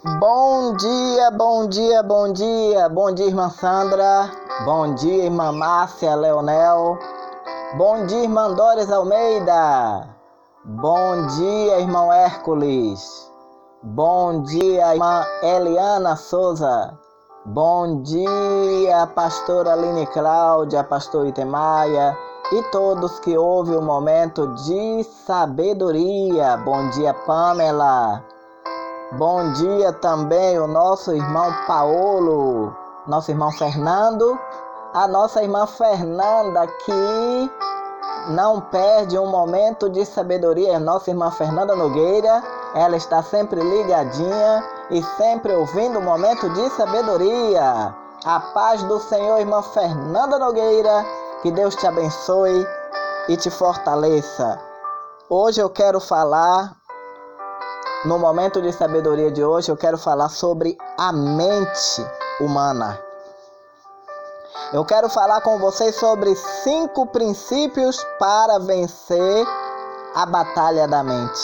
Bom dia, bom dia, bom dia. Bom dia, irmã Sandra. Bom dia, irmã Márcia Leonel. Bom dia, irmã Doris Almeida. Bom dia, irmão Hércules. Bom dia, irmã Eliana Souza. Bom dia, pastora Aline Cláudia, pastor Itemaia e todos que ouvem o momento de sabedoria. Bom dia, Pamela. Bom dia também o nosso irmão Paulo, nosso irmão Fernando, a nossa irmã Fernanda que não perde um momento de sabedoria, nossa irmã Fernanda Nogueira, ela está sempre ligadinha e sempre ouvindo um momento de sabedoria. A paz do Senhor, irmã Fernanda Nogueira, que Deus te abençoe e te fortaleça. Hoje eu quero falar, no momento de sabedoria de hoje, eu quero falar sobre a mente humana. Eu quero falar com vocês sobre 5 princípios para vencer a batalha da mente.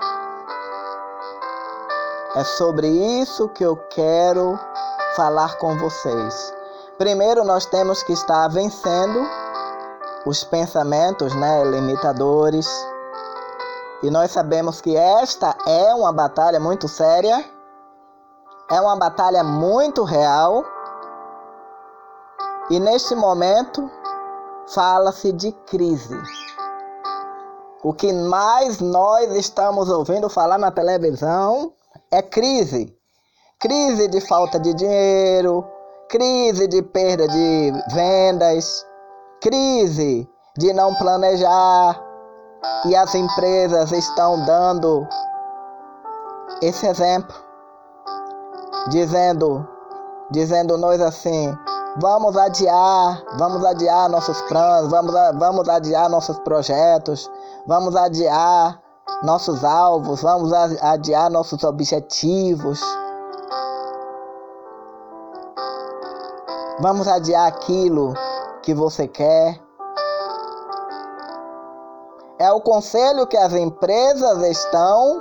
É sobre isso que eu quero falar com vocês. Primeiro, nós temos que estar vencendo os pensamentos, limitadores. E nós sabemos que esta é uma batalha muito séria, é uma batalha muito real. E neste momento fala-se de crise. O que mais nós estamos ouvindo falar na televisão é crise. Crise de falta de dinheiro, crise de perda de vendas, crise de não planejar. E as empresas estão dando esse exemplo, dizendo-nos assim: vamos adiar nossos planos, vamos adiar nossos projetos, vamos adiar nossos alvos, vamos adiar nossos objetivos, vamos adiar aquilo que você quer. É o conselho que as empresas estão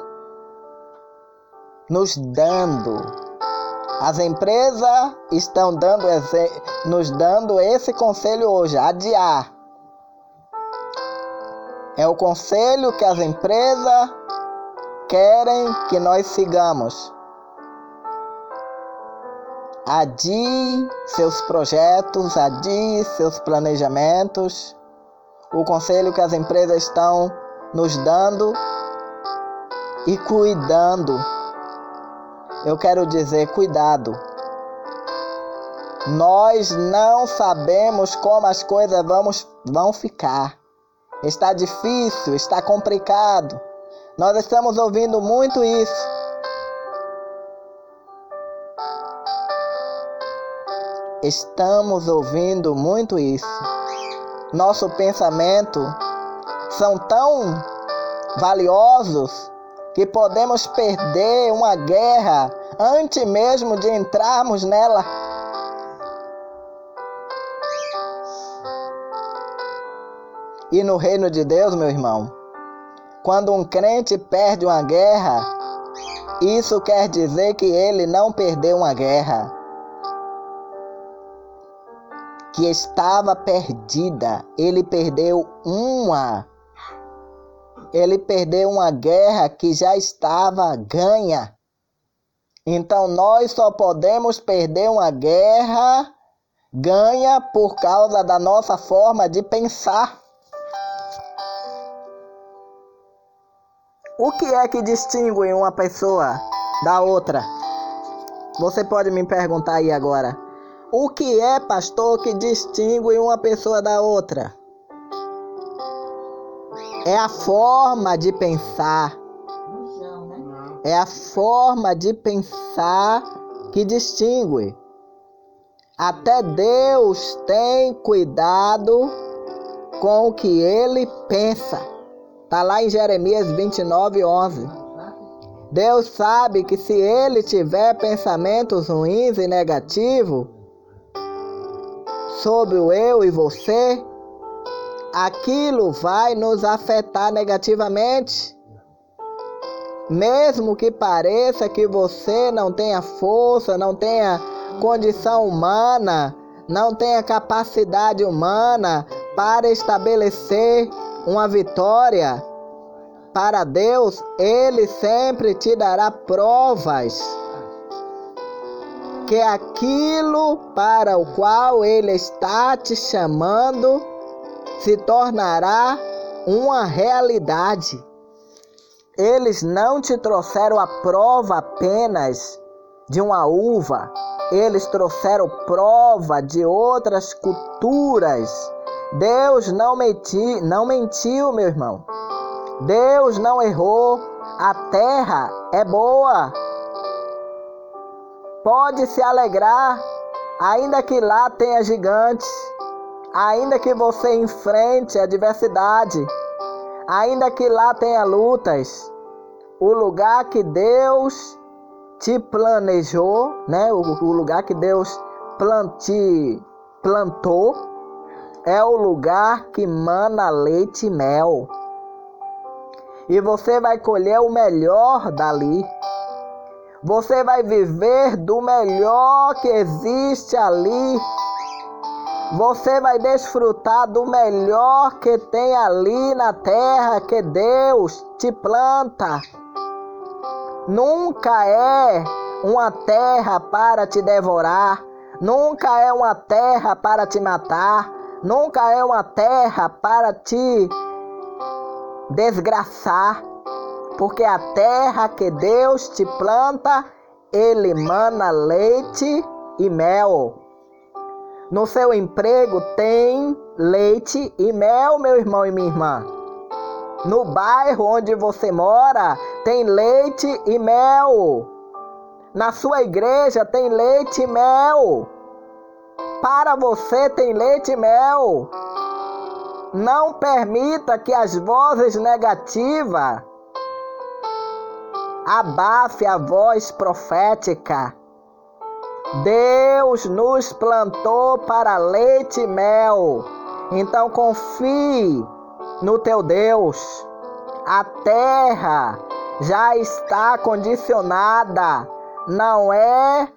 nos dando. As empresas estão nos dando esse conselho hoje, adiar. É o conselho que as empresas querem que nós sigamos. Adie seus projetos, adie seus planejamentos. O conselho que as empresas estão nos dando e cuidando. Eu quero dizer, cuidado. Nós não sabemos como as coisas vão ficar. Está difícil, está complicado. Nós estamos ouvindo muito isso. Estamos ouvindo muito isso. Nosso pensamento são tão valiosos que podemos perder uma guerra antes mesmo de entrarmos nela. E no reino de Deus, meu irmão, quando um crente perde uma guerra, isso quer dizer que ele não perdeu uma guerra que estava perdida. Ele perdeu uma guerra que já estava ganha. Então nós só podemos perder uma guerra ganha por causa da nossa forma de pensar. O que é que distingue uma pessoa da outra? Você pode me perguntar aí agora. O que é, pastor, que distingue uma pessoa da outra? É a forma de pensar. É a forma de pensar que distingue. Até Deus tem cuidado com o que ele pensa. Está lá em Jeremias 29:11. Deus sabe que se ele tiver pensamentos ruins e negativos sobre o eu e você, aquilo vai nos afetar negativamente. Mesmo que pareça que você não tenha força, não tenha condição humana, não tenha capacidade humana para estabelecer uma vitória, para Deus, Ele sempre te dará provas que aquilo para o qual Ele está te chamando se tornará uma realidade. Eles não te trouxeram a prova apenas de uma uva, eles trouxeram prova de outras culturas. Deus não mentiu, meu irmão. Deus não errou. A terra é boa. Pode se alegrar, ainda que lá tenha gigantes, ainda que você enfrente adversidade, ainda que lá tenha lutas. O lugar que Deus te planejou, né? O lugar que Deus plantou é o lugar que mana leite e mel. E você vai colher o melhor dali. Você vai viver do melhor que existe ali. Você vai desfrutar do melhor que tem ali na terra que Deus te planta. Nunca é uma terra para te devorar. Nunca é uma terra para te matar. Nunca é uma terra para te desgraçar. Porque a terra que Deus te planta, Ele mana leite e mel. No seu emprego tem leite e mel, meu irmão e minha irmã. No bairro onde você mora tem leite e mel. Na sua igreja tem leite e mel. Para você tem leite e mel. Não permita que as vozes negativas abafe a voz profética. Deus nos plantou para leite e mel. Então confie no teu Deus. A terra já está condicionada. Não é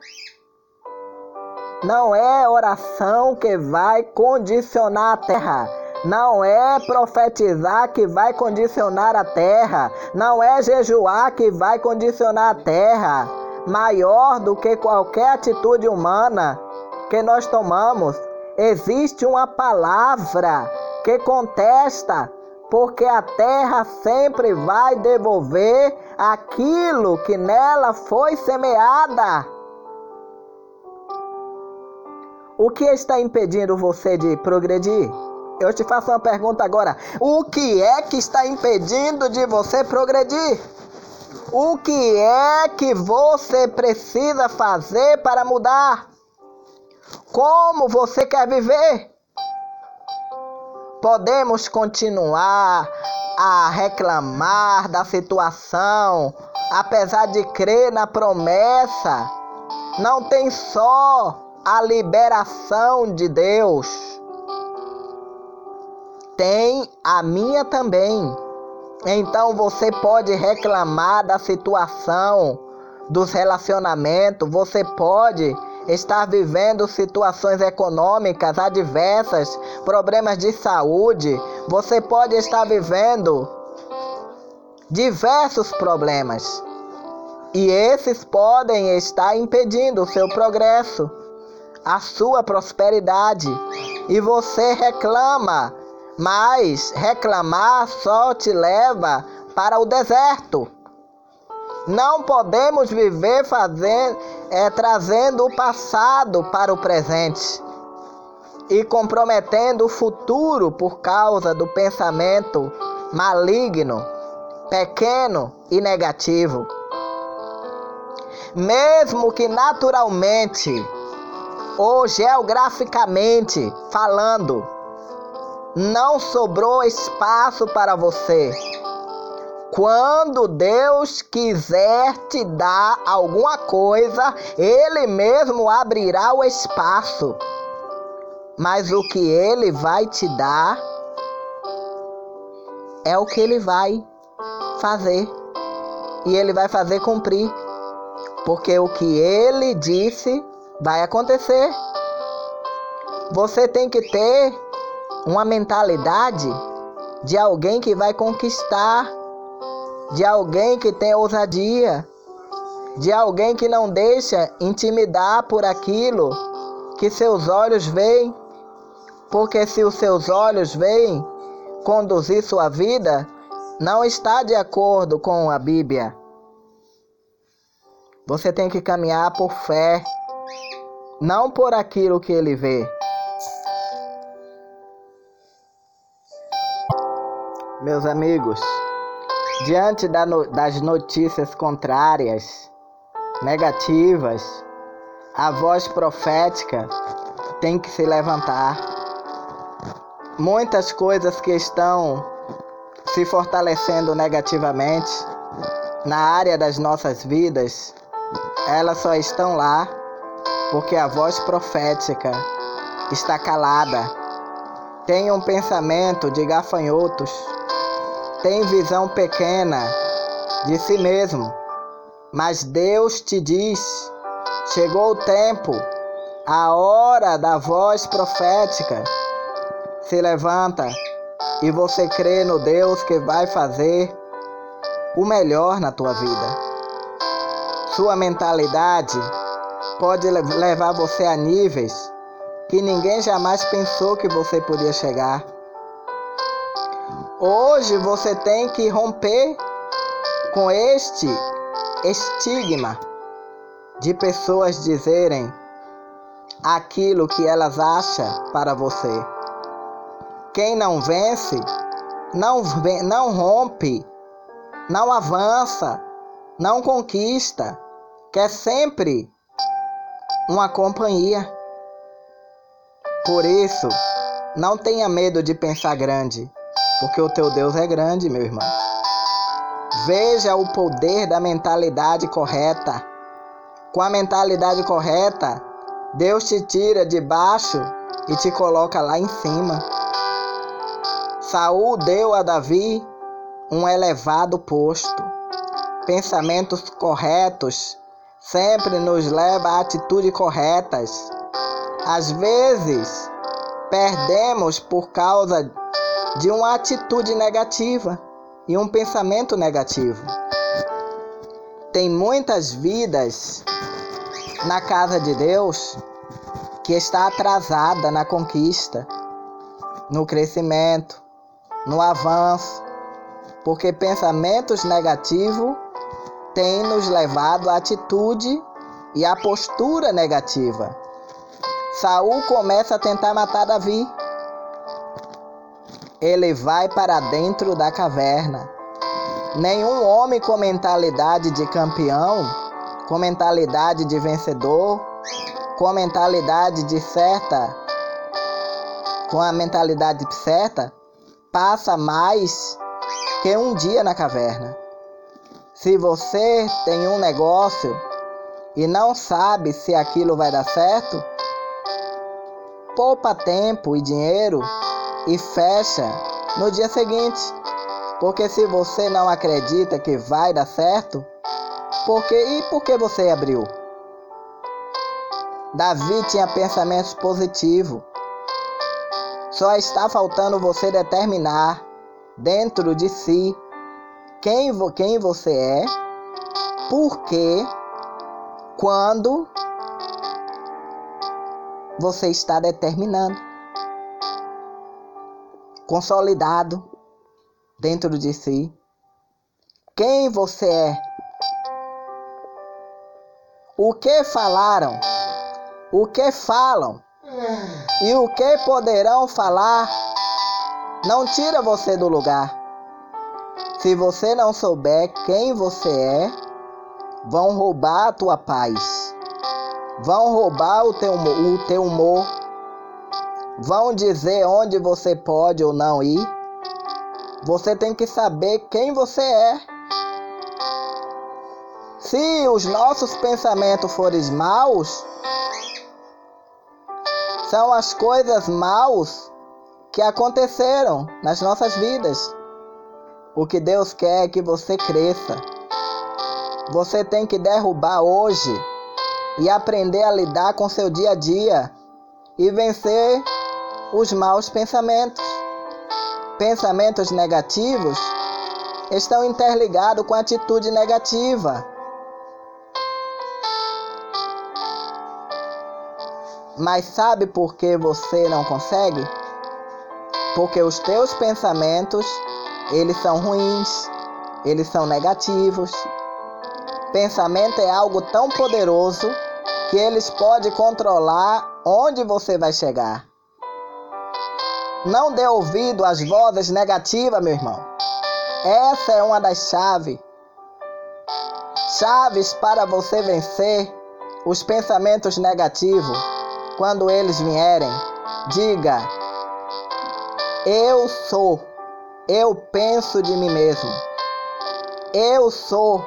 oração que vai condicionar a terra. Não é profetizar que vai condicionar a terra. Não é jejuar que vai condicionar a terra. Maior do que qualquer atitude humana que nós tomamos, existe uma palavra que contesta, porque a terra sempre vai devolver aquilo que nela foi semeada. O que está impedindo você de progredir? Eu te faço uma pergunta agora. O que é que está impedindo de você progredir? O que é que você precisa fazer para mudar? Como você quer viver? Podemos continuar a reclamar da situação, apesar de crer na promessa. Não tem só a liberação de Deus. Tem a minha também. Então você pode reclamar da situação, dos relacionamentos, você pode estar vivendo situações econômicas adversas, problemas de saúde, você pode estar vivendo diversos problemas. E esses podem estar impedindo o seu progresso, a sua prosperidade. E você reclama. Mas reclamar só te leva para o deserto. Não podemos viver trazendo o passado para o presente e comprometendo o futuro por causa do pensamento maligno, pequeno e negativo. Mesmo que naturalmente ou geograficamente falando, não sobrou espaço para você. Quando Deus quiser te dar alguma coisa, Ele mesmo abrirá o espaço. Mas o que Ele vai te dar é o que Ele vai fazer. e Ele vai fazer cumprir. Porque o que Ele disse vai acontecer. Você tem que ter uma mentalidade de alguém que vai conquistar, de alguém que tem ousadia, de alguém que não deixa intimidar por aquilo que seus olhos veem. Porque se os seus olhos veem conduzir sua vida, não está de acordo com a Bíblia. Você tem que caminhar por fé, não por aquilo que ele vê. Meus amigos, diante das notícias contrárias, negativas, a voz profética tem que se levantar. Muitas coisas que estão se fortalecendo negativamente na área das nossas vidas, elas só estão lá porque a voz profética está calada. Tem um pensamento de gafanhotos, tem visão pequena de si mesmo. Mas Deus te diz, chegou o tempo, a hora da voz profética. Se levanta e você crê no Deus que vai fazer o melhor na tua vida. Sua mentalidade pode levar você a níveis que ninguém jamais pensou que você podia chegar. Hoje você tem que romper com este estigma de pessoas dizerem aquilo que elas acham para você. Quem não vence, não rompe, não avança, não conquista, quer sempre uma companhia. Por isso, não tenha medo de pensar grande, porque o teu Deus é grande, meu irmão. Veja o poder da mentalidade correta. Com a mentalidade correta, Deus te tira de baixo e te coloca lá em cima. Saul deu a Davi um elevado posto. Pensamentos corretos sempre nos levam a atitudes corretas. Às vezes, perdemos por causa de uma atitude negativa e um pensamento negativo. Tem muitas vidas na casa de Deus que está atrasada na conquista, no crescimento, no avanço, porque pensamentos negativos têm nos levado à atitude e à postura negativa. Saul começa a tentar matar Davi. Ele vai para dentro da caverna. Nenhum homem com mentalidade de campeão, com mentalidade de vencedor, com a mentalidade certa, passa mais que um dia na caverna. Se você tem um negócio e não sabe se aquilo vai dar certo, poupa tempo e dinheiro e fecha no dia seguinte. Porque se você não acredita que vai dar certo, por que você abriu? Davi tinha pensamentos positivos. Só está faltando você determinar dentro de si quem você é, por quê, quando você está determinando. Consolidado dentro de si. Quem você é. O que falaram, o que falam e o que poderão falar não tira você do lugar. Se você não souber quem você é, vão roubar a tua paz, vão roubar o teu humor, vão dizer onde você pode ou não ir. Você tem que saber quem você é. Se os nossos pensamentos forem maus, são as coisas maus que aconteceram nas nossas vidas. O que Deus quer é que você cresça, você tem que derrubar hoje e aprender a lidar com seu dia a dia e vencer os maus pensamentos. Pensamentos negativos estão interligados com a atitude negativa. Mas sabe por que você não consegue? Porque os teus pensamentos, eles são ruins, eles são negativos. Pensamento é algo tão poderoso que eles podem controlar onde você vai chegar. Não dê ouvido às vozes negativas, meu irmão. Essa é uma das chaves para você vencer os pensamentos negativos. Quando eles vierem, diga: eu penso de mim mesmo. Eu sou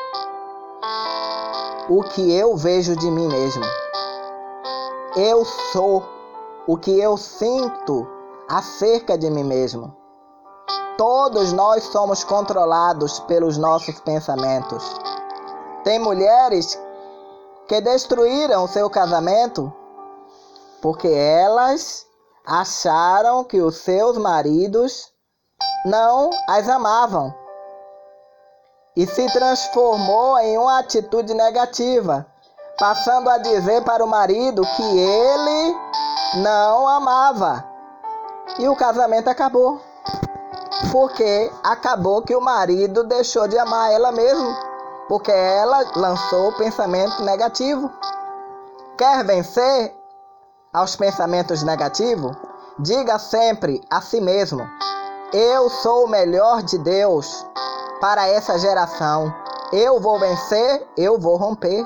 o que eu vejo de mim mesmo. Eu sou o que eu sinto acerca de mim mesmo. Todos nós somos controlados pelos nossos pensamentos. Tem mulheres que destruíram seu casamento porque elas acharam que os seus maridos não as amavam e se transformou em uma atitude negativa, passando a dizer para o marido que ele não amava. E o casamento acabou, porque acabou que o marido deixou de amar ela mesmo, porque ela lançou o pensamento negativo. Quer vencer aos pensamentos negativos? Diga sempre a si mesmo: eu sou o melhor de Deus para essa geração. Eu vou vencer, eu vou romper.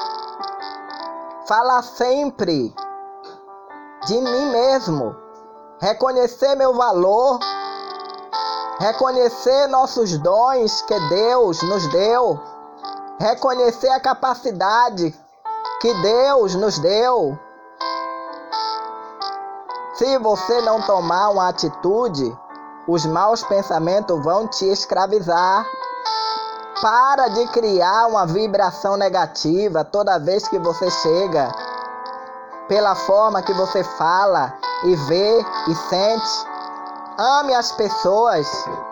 Fala sempre de mim mesmo. Reconhecer meu valor. Reconhecer nossos dons que Deus nos deu. Reconhecer a capacidade que Deus nos deu. Se você não tomar uma atitude, os maus pensamentos vão te escravizar. Para de criar uma vibração negativa toda vez que você chega, pela forma que você fala e vê e sente. Ame as pessoas.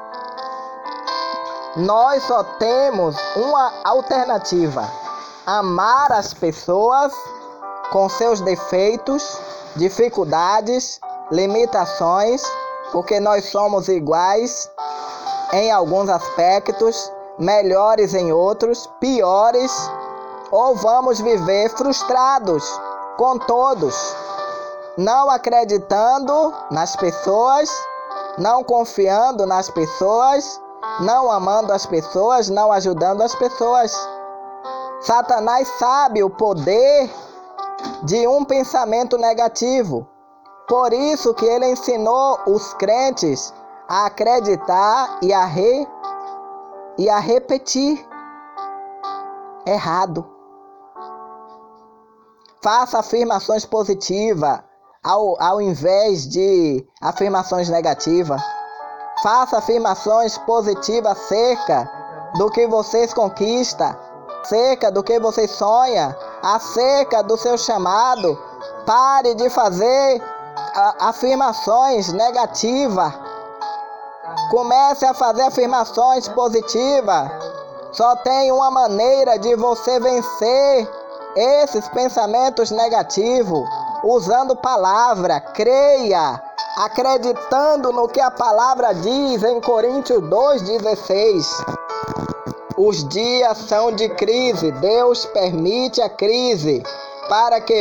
Nós só temos uma alternativa: amar as pessoas com seus defeitos, dificuldades, limitações, porque nós somos iguais em alguns aspectos, melhores em outros, piores, ou vamos viver frustrados com todos, não acreditando nas pessoas, não confiando nas pessoas, não amando as pessoas, não ajudando as pessoas. Satanás sabe o poder de um pensamento negativo. Por isso que ele ensinou os crentes a acreditar e a repetir errado. Faça afirmações positivas ao invés de afirmações negativas. Faça afirmações positivas acerca do que vocês conquistam, acerca do que vocês sonham, acerca do seu chamado. Pare de fazer afirmações negativas. Comece a fazer afirmações positivas. Só tem uma maneira de você vencer esses pensamentos negativos, usando palavra. Creia, acreditando no que a palavra diz em Coríntios 2,16. Os dias são de crise. Deus permite a crise para que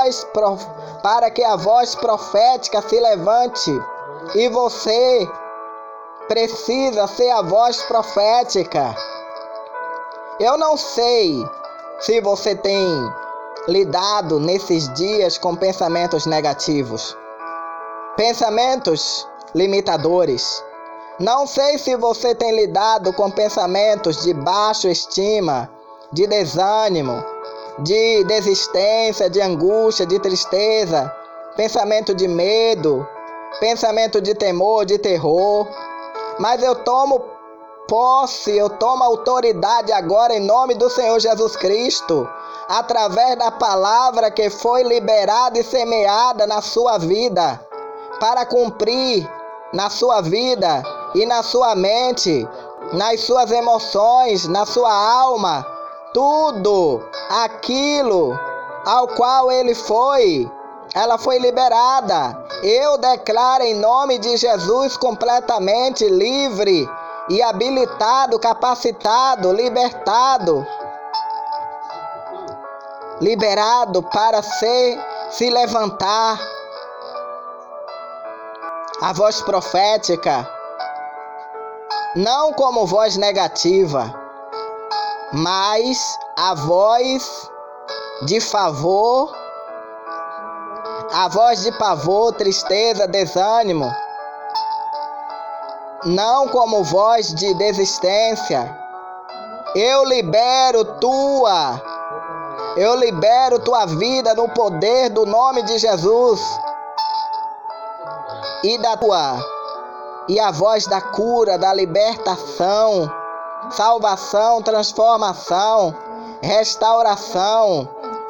a voz profética se levante. E você precisa ser a voz profética. Eu não sei se você tem lidado nesses dias com pensamentos negativos, pensamentos limitadores. Não sei se você tem lidado com pensamentos de baixa estima, de desânimo, de desistência, de angústia, de tristeza, pensamento de medo, pensamento de temor, de terror. Mas eu tomo posse, eu tomo autoridade agora em nome do Senhor Jesus Cristo, através da palavra que foi liberada e semeada na sua vida, para cumprir na sua vida e na sua mente, nas suas emoções, na sua alma, tudo aquilo ao qual ela foi liberada. Eu declaro em nome de Jesus completamente livre e habilitado, capacitado, liberado para se levantar. A voz profética, não como voz negativa, mas a voz de favor, a voz de pavor, tristeza, desânimo, não como voz de desistência. Eu libero tua vida no poder do nome de Jesus e a voz da cura, da libertação, salvação, transformação, restauração.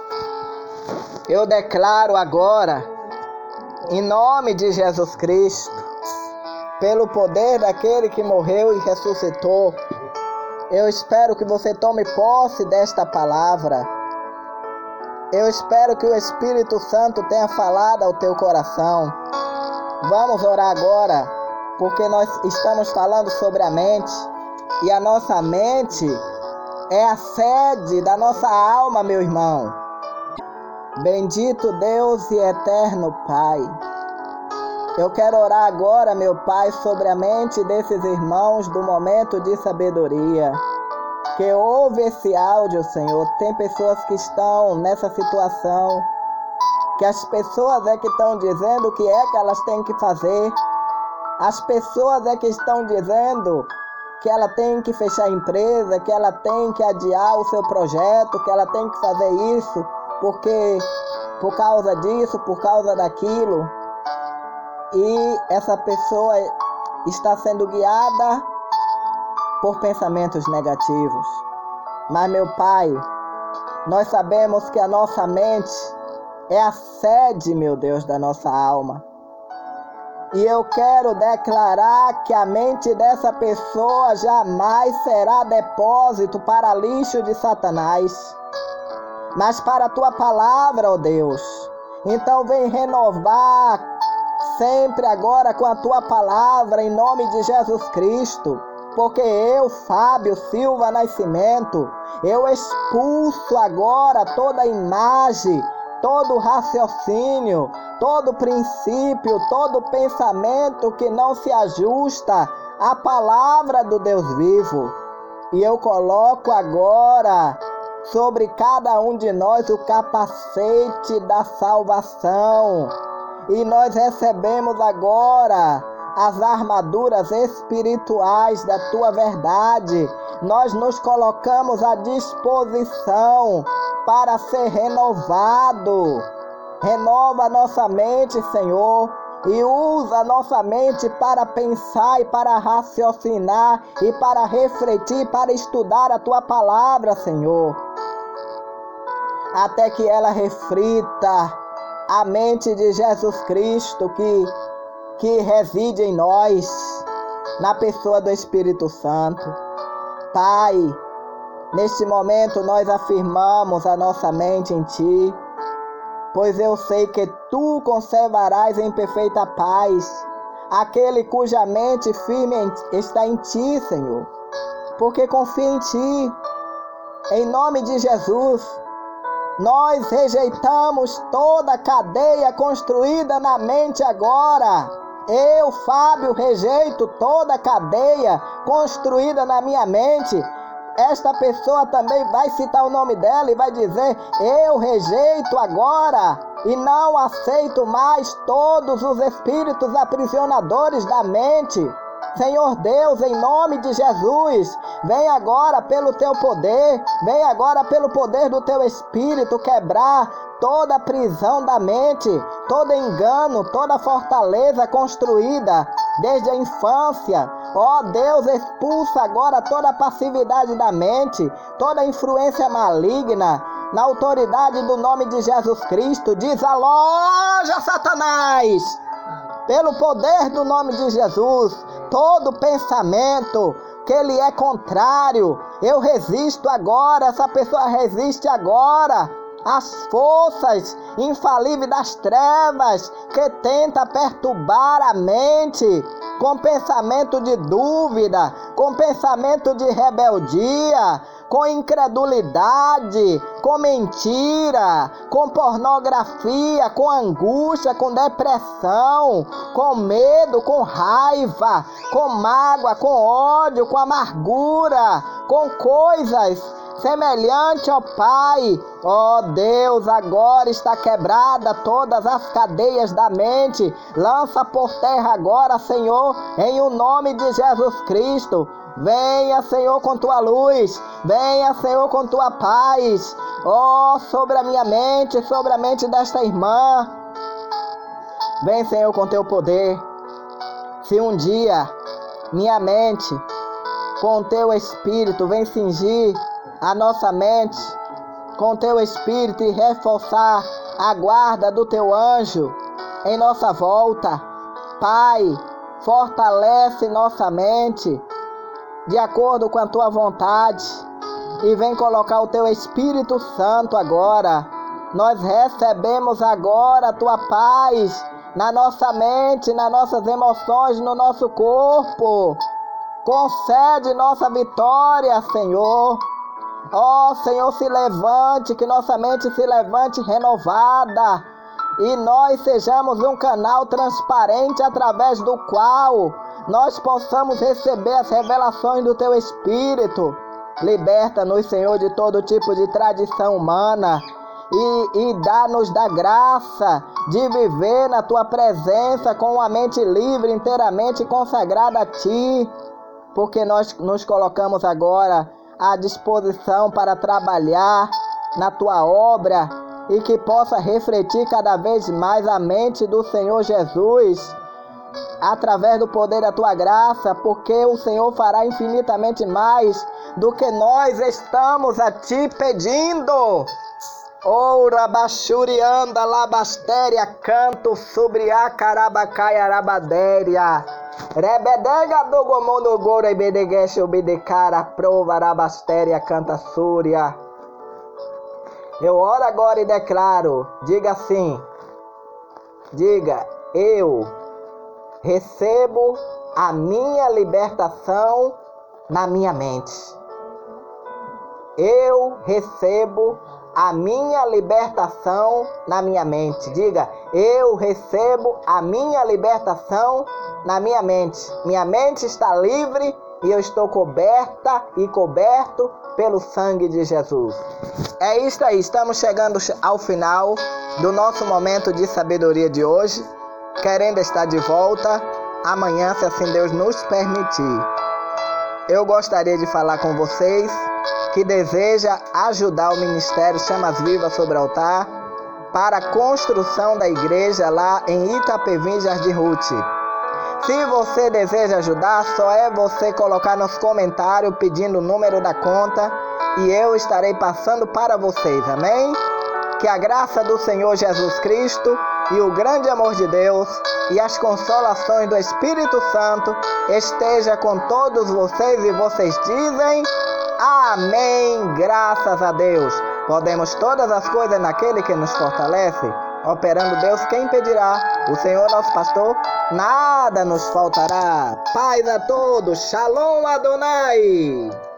Eu declaro agora, em nome de Jesus Cristo, pelo poder daquele que morreu e ressuscitou, eu espero que você tome posse desta palavra. Eu espero que o Espírito Santo tenha falado ao teu coração. Vamos orar agora, porque nós estamos falando sobre a mente, e a nossa mente é a sede da nossa alma, meu irmão. Bendito Deus e eterno Pai, eu quero orar agora, meu Pai, sobre a mente desses irmãos do momento de sabedoria, que ouve esse áudio, Senhor. Tem pessoas que estão nessa situação, que as pessoas é que estão dizendo o que é que elas têm que fazer. As pessoas é que estão dizendo que ela tem que fechar a empresa, que ela tem que adiar o seu projeto, que ela tem que fazer isso, porque por causa disso, por causa daquilo. E essa pessoa está sendo guiada por pensamentos negativos. Mas, meu Pai, nós sabemos que a nossa mente é a sede, meu Deus, da nossa alma. E eu quero declarar que a mente dessa pessoa jamais será depósito para lixo de Satanás, mas para a Tua palavra, ó Deus. Então vem renovar sempre agora com a Tua palavra, em nome de Jesus Cristo. Porque eu, Fábio Silva Nascimento, eu expulso agora toda imagem, todo raciocínio, todo princípio, todo pensamento que não se ajusta à palavra do Deus vivo. E eu coloco agora sobre cada um de nós o capacete da salvação. E nós recebemos agora as armaduras espirituais da Tua verdade. Nós nos colocamos à disposição para ser renovado. Renova nossa mente, Senhor, e usa nossa mente para pensar e para raciocinar e para refletir, para estudar a Tua palavra, Senhor, até que ela reflita a mente de Jesus Cristo que reside em nós, na pessoa do Espírito Santo. Pai, neste momento nós afirmamos a nossa mente em Ti, pois eu sei que Tu conservarás em perfeita paz aquele cuja mente firme está em Ti, Senhor, porque confia em Ti. Em nome de Jesus, nós rejeitamos toda cadeia construída na mente agora. Eu, Fábio, rejeito toda cadeia construída na minha mente. Esta pessoa também vai citar o nome dela e vai dizer: eu rejeito agora e não aceito mais todos os espíritos aprisionadores da mente. Senhor Deus, em nome de Jesus, vem agora pelo Teu poder, vem agora pelo poder do Teu Espírito quebrar toda prisão da mente, todo engano, toda fortaleza construída desde a infância, Ó Deus, expulsa agora toda a passividade da mente, toda influência maligna, na autoridade do nome de Jesus Cristo. Desaloja, Satanás! Pelo poder do nome de Jesus, todo pensamento que ele é contrário, eu resisto agora, essa pessoa resiste agora às forças infalíveis das trevas que tenta perturbar a mente com pensamento de dúvida, com pensamento de rebeldia, com incredulidade, com mentira, com pornografia, com angústia, com depressão, com medo, com raiva, com mágoa, com ódio, com amargura, com coisas semelhantes, ó Pai. Ó Deus, agora está quebrada todas as cadeias da mente. Lança por terra agora, Senhor, em o nome de Jesus Cristo. Venha, Senhor, com tua luz. Venha, Senhor, com tua paz. Ó, sobre a minha mente, sobre a mente desta irmã. Vem, Senhor, com teu poder. Se um dia minha mente, com teu Espírito, vem cingir a nossa mente com teu Espírito e reforçar a guarda do teu anjo em nossa volta. Pai, fortalece nossa mente de acordo com a tua vontade e vem colocar o teu Espírito Santo agora. Nós recebemos agora a tua paz na nossa mente, nas nossas emoções, no nosso corpo. Concede nossa vitória, Senhor. Ó Senhor, se levante, que nossa mente se levante renovada e nós sejamos um canal transparente através do qual nós possamos receber as revelações do teu Espírito. Liberta-nos, Senhor, de todo tipo de tradição humana e dá-nos da graça de viver na tua presença com uma mente livre, inteiramente consagrada a ti, porque nós nos colocamos agora à disposição para trabalhar na tua obra e que possa refletir cada vez mais a mente do Senhor Jesus através do poder da tua graça, porque o Senhor fará infinitamente mais do que nós estamos a ti pedindo. Ora bachurianda labastéria, canto sobre a carabacaia arabadéria. Rebedega do gomono gora e bedegueche obedecara, prova arabastéria, canta súria. Eu oro agora e declaro, diga assim, diga, eu recebo a minha libertação na minha mente. Eu recebo a minha libertação na minha mente. Diga, eu recebo a minha libertação na minha mente. Minha mente está livre e eu estou coberta e coberto pelo sangue de Jesus. É isso aí, estamos chegando ao final do nosso momento de sabedoria de hoje, querendo estar de volta amanhã, se assim Deus nos permitir. Eu gostaria de falar com vocês que deseja ajudar o Ministério Chamas Vivas sobre Altar para a construção da igreja lá em Itapevi, Jardim Ruth. Se você deseja ajudar, só é você colocar nos comentários pedindo o número da conta e eu estarei passando para vocês, amém? Que a graça do Senhor Jesus Cristo e o grande amor de Deus e as consolações do Espírito Santo esteja com todos vocês e vocês dizem amém, graças a Deus. Podemos todas as coisas naquele que nos fortalece. Operando Deus, quem impedirá? O Senhor nosso pastor, nada nos faltará. Paz a todos, Shalom Adonai.